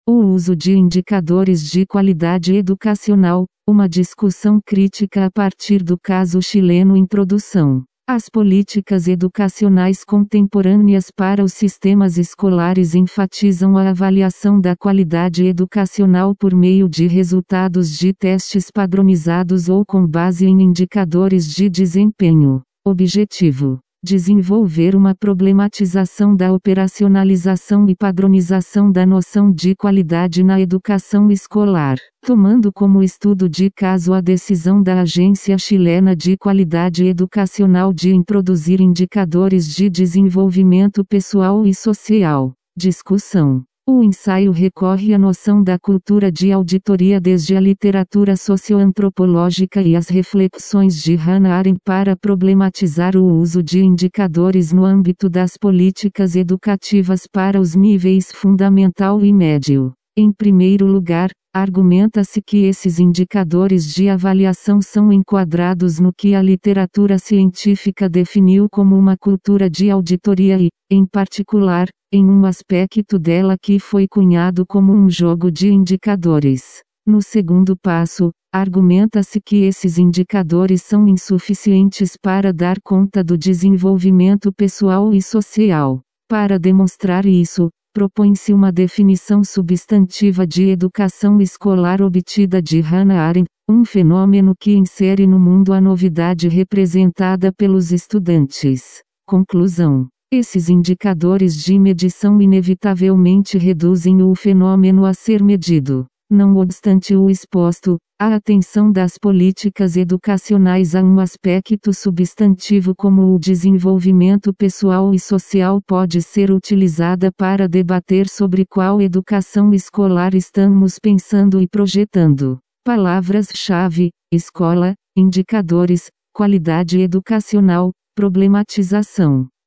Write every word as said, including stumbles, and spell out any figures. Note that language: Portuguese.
O uso de indicadores de qualidade educacional, uma discussão crítica a partir do caso chileno. Introdução. As políticas educacionais contemporâneas para os sistemas escolares enfatizam a avaliação da qualidade educacional por meio de resultados de testes padronizados ou com base em indicadores de desempenho. Objetivo: desenvolver uma problematização da operacionalização e padronização da noção de qualidade na educação escolar, tomando como estudo de caso a decisão da Agência Chilena de Qualidade Educacional de introduzir indicadores de desenvolvimento pessoal e social. Discussão. O ensaio recorre à noção da cultura de auditoria desde a literatura socioantropológica e as reflexões de Hannah Arendt para problematizar o uso de indicadores no âmbito das políticas educativas para os níveis fundamental e médio. Em primeiro lugar, argumenta-se que esses indicadores de avaliação são enquadrados no que a literatura científica definiu como uma cultura de auditoria e, em particular, em um aspecto dela que foi cunhado como um jogo de indicadores. No segundo passo, argumenta-se que esses indicadores são insuficientes para dar conta do desenvolvimento pessoal e social. Para demonstrar isso, propõe-se uma definição substantiva de educação escolar obtida de Hannah Arendt, um fenômeno que insere no mundo a novidade representada pelos estudantes. Conclusão. Esses indicadores de medição inevitavelmente reduzem o fenômeno a ser medido. Não obstante o exposto, a atenção das políticas educacionais a um aspecto substantivo como o desenvolvimento pessoal e social pode ser utilizada para debater sobre qual educação escolar estamos pensando e projetando. Palavras-chave: escola, indicadores, qualidade educacional, problematização.